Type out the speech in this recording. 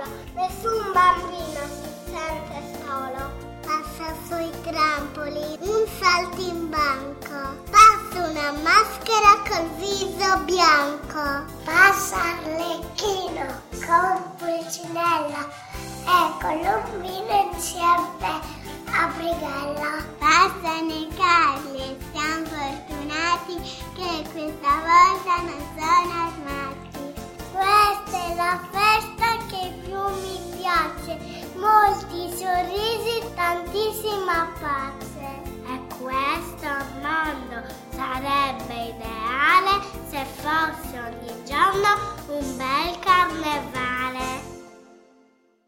nessun bambino si sente solo. Passa sui trampoli, un saltimbanco, passa una maschera col viso bianco, passa Arlecchino con Pulcinella e Colombino insieme a Brigella. Passano i Carli, siamo fortunati che questa volta non sono armati. Questa è la festa che più mi piace, molti sorrisi, tantissima pace. E questo mondo sarebbe ideale se fosse ogni giorno un bel